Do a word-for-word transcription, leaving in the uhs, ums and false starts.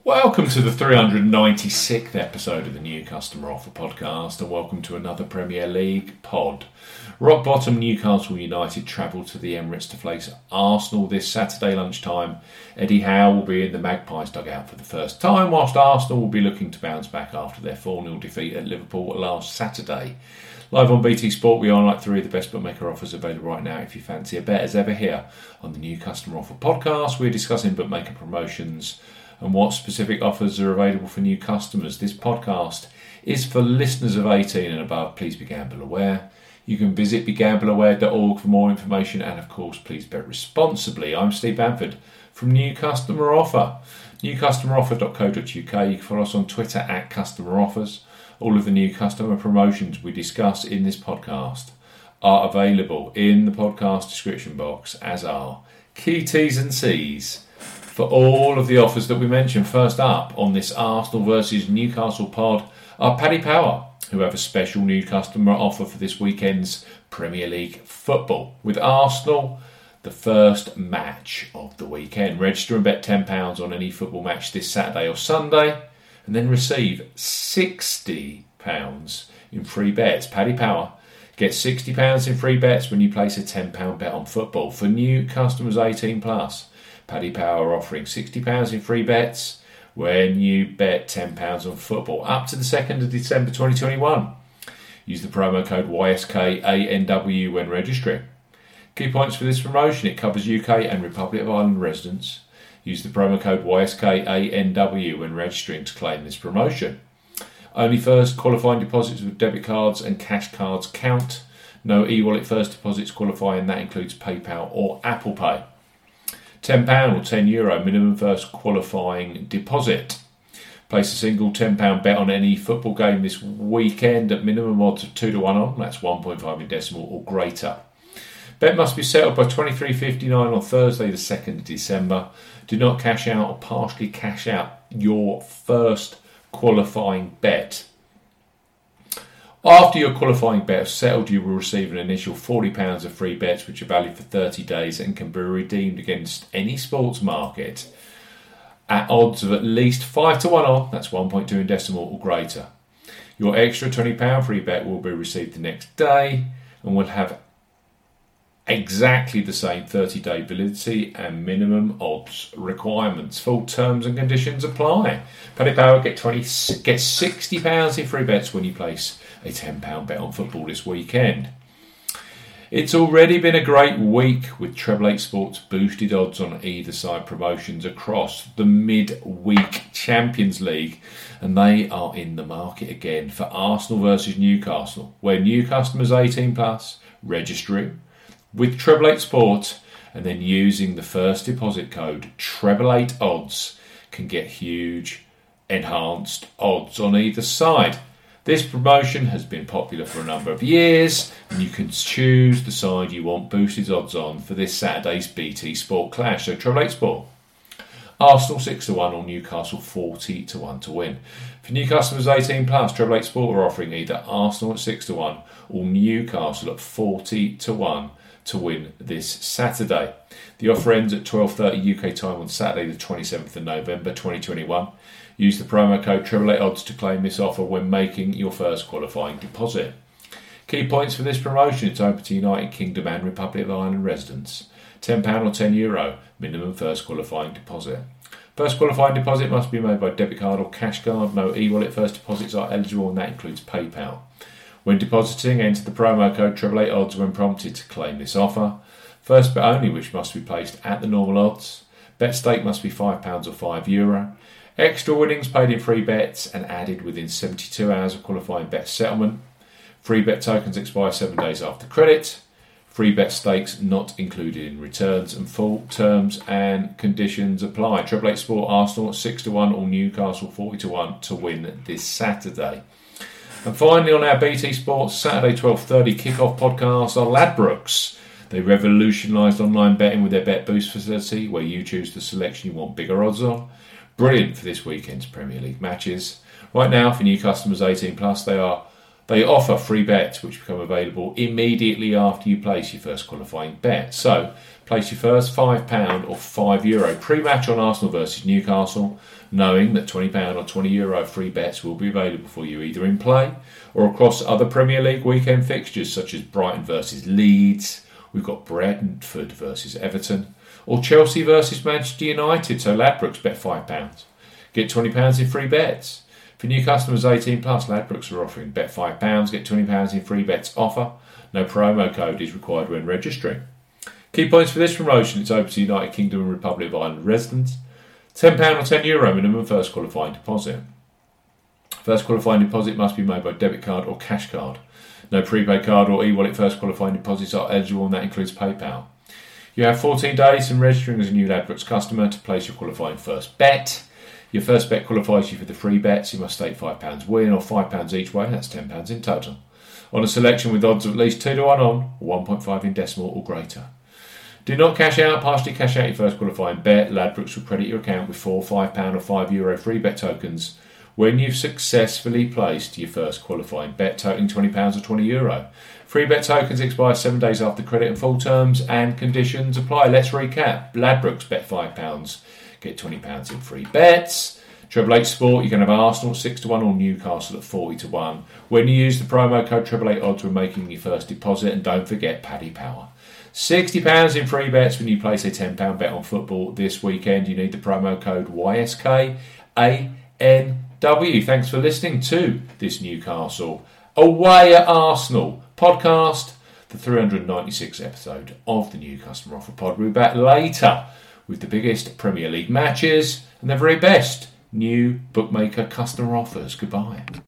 Welcome to the three hundred ninety-sixth episode of the New Customer Offer Podcast, and welcome to another Premier League pod. Rock bottom Newcastle United travel to the Emirates to face Arsenal this Saturday lunchtime. Eddie Howe will be in the Magpies dugout for the first time, whilst Arsenal will be looking to bounce back after their four nil defeat at Liverpool last Saturday. Live on B T Sport, we highlight three of the best bookmaker offers available right now if you fancy a bet. As ever here on the New Customer Offer Podcast, we're discussing bookmaker promotions and what specific offers are available for new customers. This podcast is for listeners of eighteen and above. Please be gamble aware. You can visit be gamble aware dot org for more information, and of course, please bet responsibly. I'm Steve Bamford from New Customer Offer. new customer offer dot co dot uk. You can follow us on Twitter at Customer Offers. All of the new customer promotions we discuss in this podcast are available in the podcast description box, as are key T's and C's for all of the offers that we mentioned. First up on this Arsenal versus Newcastle pod are Paddy Power, who have a special new customer offer for this weekend's Premier League football. With Arsenal, the first match of the weekend. Register and bet ten pounds on any football match this Saturday or Sunday, and then receive sixty pounds in free bets. Paddy Power gets sixty pounds in free bets when you place a ten pounds bet on football. For new customers eighteen plus, Paddy Power are offering sixty pounds in free bets when you bet ten pounds on football up to the second of December twenty twenty-one. Use the promo code Y S K A N W when registering. Key points for this promotion: it covers U K and Republic of Ireland residents. Use the promo code Y S K A N W when registering to claim this promotion. Only first qualifying deposits with debit cards and cash cards count. No e-wallet first deposits qualify, and that includes PayPal or Apple Pay. ten pounds or ten euro minimum first qualifying deposit. Place a single ten pounds bet on any football game this weekend at minimum odds of two to one on. That's one point five in decimal or greater. Bet must be settled by twenty-three fifty-nine on Thursday the second of December. Do not cash out or partially cash out your first qualifying bet. After your qualifying bet is settled, you will receive an initial forty pounds of free bets, which are valid for thirty days and can be redeemed against any sports market at odds of at least five to one on, that's one point two in decimal or greater. Your extra twenty pounds free bet will be received the next day and will have exactly the same thirty-day validity and minimum odds requirements. Full terms and conditions apply. Paddy Power get twenty get sixty pounds in free bets when you place a ten pounds bet on football this weekend. It's already been a great week with Treble Eight Sports boosted odds on either side promotions across the mid-week Champions League, and they are in the market again for Arsenal versus Newcastle, where new customers eighteen plus registering with Treble Eight Sport and then using the first deposit code Treble Eight Odds can get huge enhanced odds on either side. This promotion has been popular for a number of years, and you can choose the side you want boosted odds on for this Saturday's B T Sport clash. So Treble Eight Sport, Arsenal six to one or Newcastle forty to one to win. For new customers eighteen plus, Treble Eight Sport are offering either Arsenal at six to one or Newcastle at forty to one to win this Saturday. The offer ends at twelve thirty U K time on Saturday the twenty-seventh of November twenty twenty-one. Use the promo code Treble Eight Odds to claim this offer when making your first qualifying deposit. Key points for this promotion: it's open to United Kingdom and Republic of Ireland residents. ten pounds or ten euro minimum first qualifying deposit. First qualifying deposit must be made by debit card or cash card. No e-wallet first deposits are eligible, and that includes PayPal. When depositing, enter the promo code Treble Eight Odds when prompted to claim this offer. First bet only, which must be placed at the normal odds. Bet stake must be five pounds or five euro. Extra winnings paid in free bets and added within seventy-two hours of qualifying bet settlement. Free bet tokens expire seven days after credit. Free bet stakes not included in returns, and full terms and conditions apply. Treble Eight Sport, Arsenal at six to one or Newcastle forty to one to win this Saturday. And finally, on our B T Sports Saturday twelve thirty kickoff podcast are Ladbrokes. They revolutionised online betting with their Bet Boost facility, where you choose the selection you want bigger odds on. Brilliant for this weekend's Premier League matches. Right now, for new customers eighteen plus, they are They offer free bets which become available immediately after you place your first qualifying bet. So, place your first five pounds or five euro pre-match on Arsenal versus Newcastle, knowing that twenty pounds or twenty euro free bets will be available for you either in play or across other Premier League weekend fixtures such as Brighton versus Leeds, we've got Brentford versus Everton, or Chelsea versus Manchester United. So Ladbrokes, bet five pounds. Get twenty pounds in free bets. For new customers eighteen plus, Ladbrokes are offering bet five pounds, get twenty pounds in free bets offer. No promo code is required when registering. Key points for this promotion: it's open to United Kingdom and Republic of Ireland residents. ten pounds or ten euro minimum first qualifying deposit. First qualifying deposit must be made by debit card or cash card. No prepaid card or e-wallet first qualifying deposits are eligible, and that includes PayPal. You have fourteen days from registering as a new Ladbrokes customer to place your qualifying first bet. Your first bet qualifies you for the free bets. You must stake five pounds win or five pounds each way. That's ten pounds in total. On a selection with odds of at least two to one on, or one point five in decimal or greater. Do not cash out, partially cash out your first qualifying bet. Ladbrokes will credit your account with four five pounds or five euro free bet tokens when you've successfully placed your first qualifying bet totaling twenty pounds or twenty euro. Free bet tokens expire seven days after credit and full terms and conditions apply. Let's recap. Ladbrokes, bet five pounds. Get twenty pounds in free bets. Treble Eight Sport, you can have Arsenal six to one or Newcastle at forty to one. When you use the promo code Treble Eight Odds when making your first deposit, and don't forget Paddy Power. sixty pounds in free bets when you place a ten pounds bet on football this weekend. You need the promo code Y S K A N W. Thanks for listening to this Newcastle Away at Arsenal podcast, the three hundred ninety-sixth episode of the New Customer Offer Pod. We'll be back later with the biggest Premier League matches and the very best new bookmaker customer offers. Goodbye.